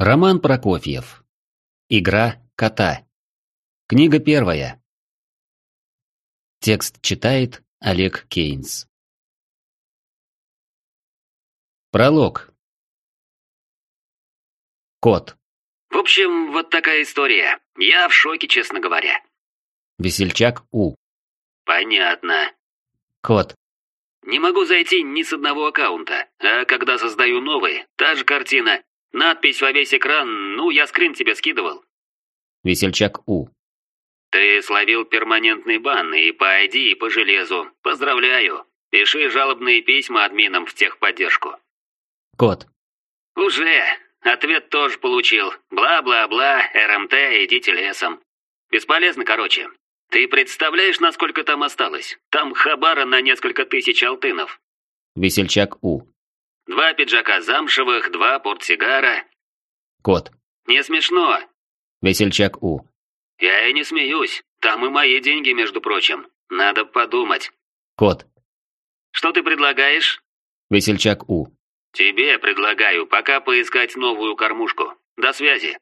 Роман Прокофьев. Игра кота. Книга первая. Текст читает Олег Кейнс. Пролог. Кот. В общем, вот такая история. Я в шоке, честно говоря. Весельчак У. Понятно. Кот. Не могу зайти ни с одного аккаунта. А когда создаю новый, та же картина. Надпись во весь экран, я скрин тебе скидывал. Весельчак У. Ты словил перманентный бан и по ID, и по железу. Поздравляю. Пиши жалобные письма админам в техподдержку. Кот. Уже. Ответ тоже получил. Бла-бла-бла, РМТ, идите лесом. Бесполезно, короче. Ты представляешь, насколько там осталось? Там хабара на несколько тысяч алтынов. Весельчак У. 2 пиджака замшевых, 2 портсигара. Кот. Не смешно. Весельчак У. Я и не смеюсь. Там и мои деньги, между прочим. Надо подумать. Кот. Что ты предлагаешь? Весельчак У. Тебе предлагаю пока поискать новую кормушку. До связи.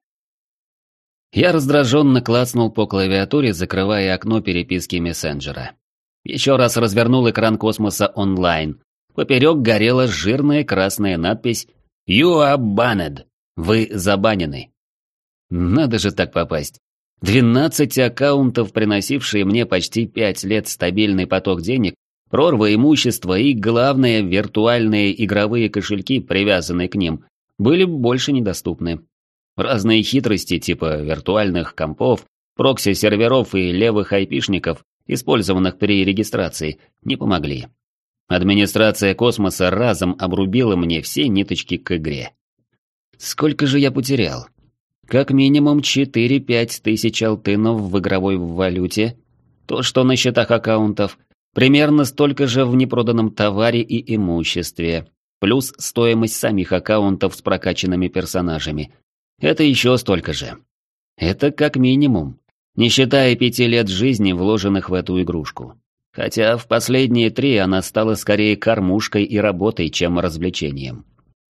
Я раздраженно клацнул по клавиатуре, закрывая окно переписки мессенджера. Еще раз развернул экран космоса онлайн. Поперек горела жирная красная надпись «You are banned». Вы забанены. Надо же так попасть. 12 аккаунтов, приносившие мне почти 5 лет стабильный поток денег, прорва имущества и, главное, виртуальные игровые кошельки, привязанные к ним, были больше недоступны. Разные хитрости типа виртуальных компов, прокси-серверов и левых айпишников, использованных при регистрации, не помогли. Администрация космоса разом обрубила мне все ниточки к игре. Сколько же я потерял? Как минимум 4-5 тысяч алтынов в игровой валюте, то, что на счетах аккаунтов, примерно столько же в непроданном товаре и имуществе, плюс стоимость самих аккаунтов с прокачанными персонажами. Это еще столько же. Это как минимум, не считая 5 лет жизни, вложенных в эту игрушку. Хотя в последние 3 она стала скорее кормушкой и работой, чем развлечением.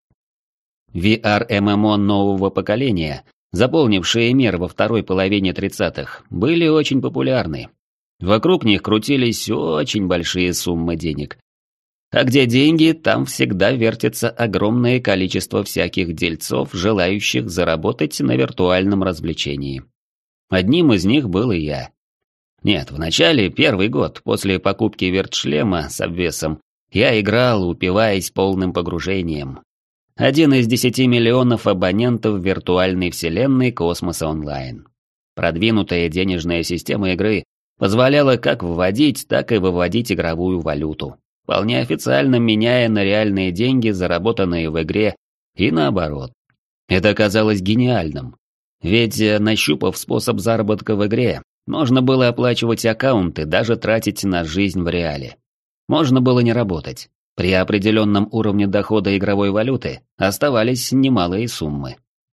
VR-MMO нового поколения, заполнившие мир во второй половине 30-х, были очень популярны. Вокруг них крутились очень большие суммы денег. А где деньги, там всегда вертится огромное количество всяких дельцов, желающих заработать на виртуальном развлечении. Одним из них был и я. Нет, в начале, первый год, после покупки вертшлема с обвесом, я играл, упиваясь полным погружением. 1 из 10 миллионов абонентов виртуальной вселенной Космоса Онлайн. Продвинутая денежная система игры позволяла как вводить, так и выводить игровую валюту, вполне официально меняя на реальные деньги, заработанные в игре, и наоборот. Это казалось гениальным. Ведь, нащупав способ заработка в игре, можно было оплачивать аккаунты, даже тратить на жизнь в реале. Можно было не работать. При определенном уровне дохода игровой валюты оставались немалые суммы.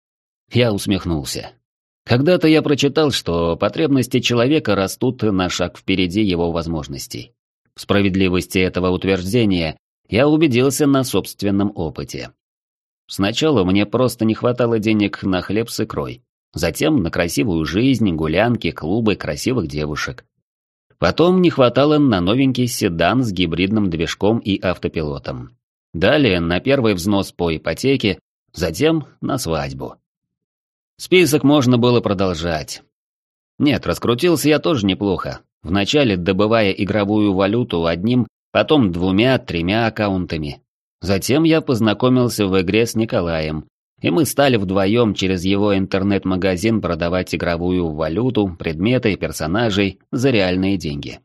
Я усмехнулся. Когда-то я прочитал, что потребности человека растут на шаг впереди его возможностей. В справедливости этого утверждения я убедился на собственном опыте. Сначала мне просто не хватало денег на хлеб с икрой. Затем на красивую жизнь, гулянки, клубы красивых девушек. Потом не хватало на новенький седан с гибридным движком и автопилотом. Далее на первый взнос по ипотеке, затем на свадьбу. Список можно было продолжать. Нет, раскрутился я тоже неплохо. Вначале добывая игровую валюту одним, потом 2-3 аккаунтами. Затем я познакомился в игре с Николаем, и мы стали вдвоем через его интернет-магазин продавать игровую валюту, предметы, персонажей за реальные деньги.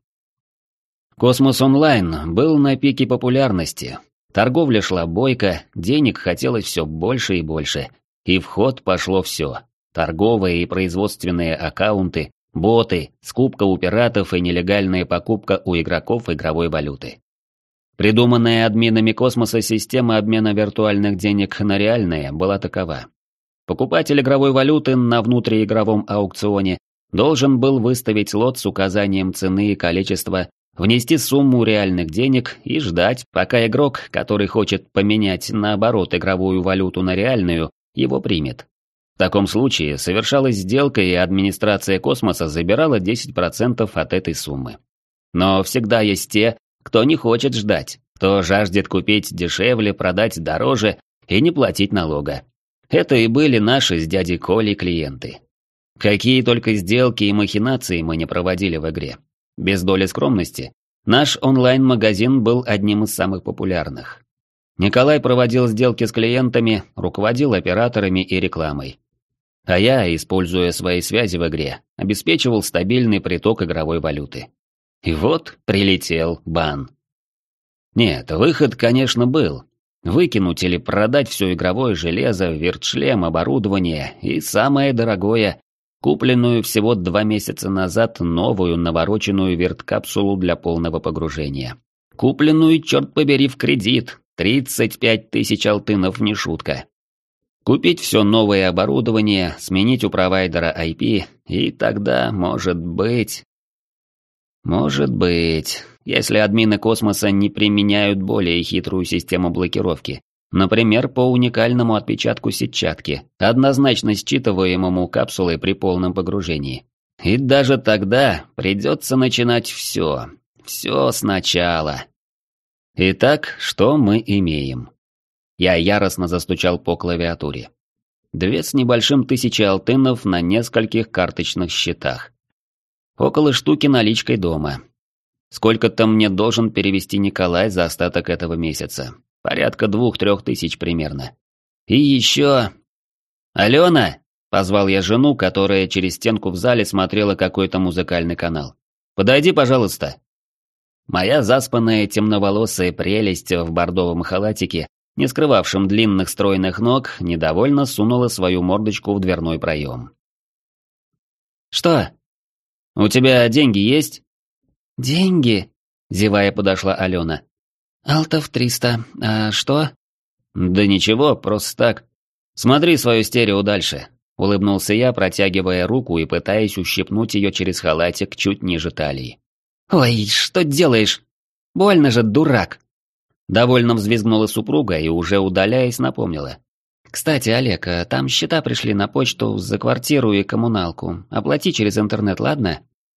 Космос Онлайн был на пике популярности. Торговля шла бойко, денег хотелось все больше и больше. И в ход пошло все. Торговые и производственные аккаунты, боты, скупка у пиратов и нелегальная покупка у игроков игровой валюты. Придуманная админами космоса система обмена виртуальных денег на реальные была такова. Покупатель игровой валюты на внутриигровом аукционе должен был выставить лот с указанием цены и количества, внести сумму реальных денег и ждать, пока игрок, который хочет поменять наоборот игровую валюту на реальную, его примет. таком случае совершалась сделка, и администрация космоса забирала 10% от этой суммы. Но всегда есть те, кто не хочет ждать, кто жаждет купить дешевле, продать дороже и не платить налога. Это и были наши с дядей Колей клиенты. Какие только сделки и махинации мы не проводили в игре. Без доли скромности, наш онлайн-магазин был одним из самых популярных. Николай проводил сделки с клиентами, руководил операторами и рекламой. А я, используя свои связи в игре, обеспечивал стабильный приток игровой валюты. И вот прилетел бан. Нет, выход, конечно, был. Выкинуть или продать все игровое железо, вертшлем, оборудование и самое дорогое, купленную всего 2 месяца назад новую навороченную верткапсулу для полного погружения. Купленную, черт побери, в кредит. 35 тысяч алтынов, не шутка. Купить все новое оборудование, сменить у провайдера IP, и тогда, может быть, если админы космоса не применяют более хитрую систему блокировки, например, по уникальному отпечатку сетчатки, однозначно считываемому капсулой при полном погружении. И даже тогда придется начинать все сначала. Итак, что мы имеем? Я яростно застучал по клавиатуре. 2 с небольшим тысячи алтынов на нескольких карточных счетах. Около штуки наличкой дома. Сколько-то мне должен перевести Николай за остаток этого месяца. Порядка 2-3 тысяч примерно. И еще... «Алена!» — позвал я жену, которая через стенку в зале смотрела какой-то музыкальный канал. «Подойди, пожалуйста». Моя заспанная темноволосая прелесть в бордовом халатике, не скрывавшем длинных стройных ног, недовольно сунула свою мордочку в дверной проем. «Что? У тебя деньги есть?» «Деньги?» — зевая подошла Алена. «Алтов 300. А что?» «Да ничего, просто так. Смотри свое стерео дальше», — улыбнулся я, протягивая руку и пытаясь ущипнуть ее через халатик чуть ниже талии. «Ой, что делаешь? Больно же, дурак!» Довольно взвизгнула супруга и, уже удаляясь, напомнила. «Кстати, Олег, там счета пришли на почту за квартиру и коммуналку. Оплати через интернет, ладно?»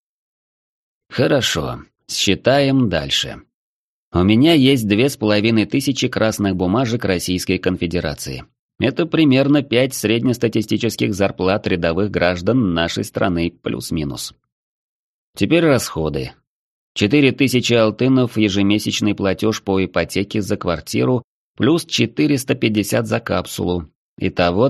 «Хорошо. Считаем дальше. У меня есть 2500 красных бумажек Российской Конфедерации. Это примерно 5 среднестатистических зарплат рядовых граждан нашей страны плюс-минус. Теперь расходы. 4000 алтынов ежемесячный платеж по ипотеке за квартиру, плюс 450 за капсулу. Итого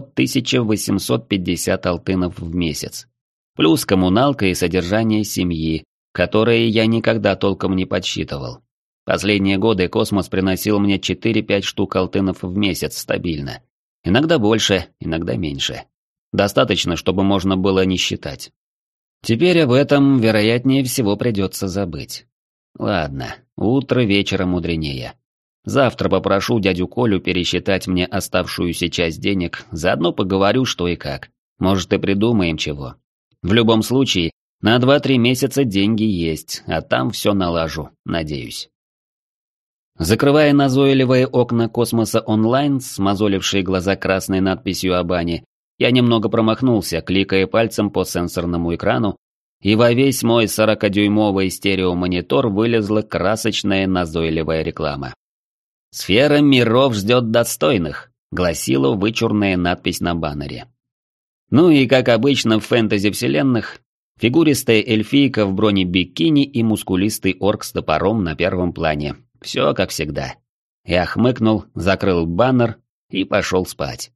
1850 алтынов в месяц. Плюс коммуналка и содержание семьи, которые я никогда толком не подсчитывал. Последние годы космос приносил мне 4-5 штук алтынов в месяц стабильно. Иногда больше, иногда меньше. Достаточно, чтобы можно было не считать. Теперь об этом, вероятнее всего, придется забыть. Ладно, утро вечера мудренее. Завтра попрошу дядю Колю пересчитать мне оставшуюся часть денег, заодно поговорю, что и как. Может, и придумаем чего. В любом случае, на 2-3 месяца деньги есть, а там все налажу, надеюсь. Закрывая назойливые окна космоса онлайн, смазолившие глаза красной надписью о бане, я немного промахнулся, кликая пальцем по сенсорному экрану, и во весь мой 40-дюймовый стереомонитор вылезла красочная назойливая реклама. «Сфера миров ждет достойных», — гласила вычурная надпись на баннере. Ну и, как обычно в фэнтези-вселенных, фигуристая эльфийка в бронебикини и мускулистый орк с топором на первом плане. Все как всегда. Я хмыкнул, закрыл баннер и пошел спать.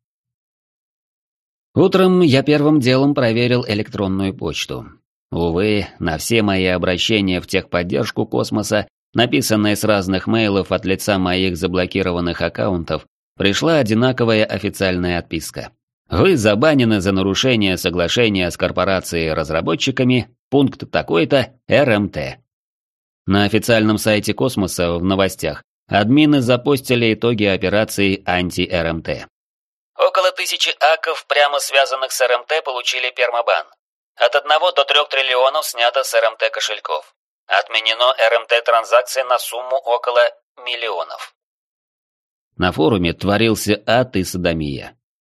Утром я первым делом проверил электронную почту. Увы, на все мои обращения в техподдержку космоса, написанные с разных мейлов от лица моих заблокированных аккаунтов, пришла одинаковая официальная отписка. Вы забанены за нарушение соглашения с корпорацией-разработчиками, пункт такой-то, РМТ. На официальном сайте космоса в новостях админы запостили итоги операции анти-РМТ. Около 1000 акков, прямо связанных с РМТ, получили пермабан. От 1 до 3 триллионов снято с РМТ кошельков. Отменено РМТ транзакции на сумму около миллионов. На форуме творился ад и содомия.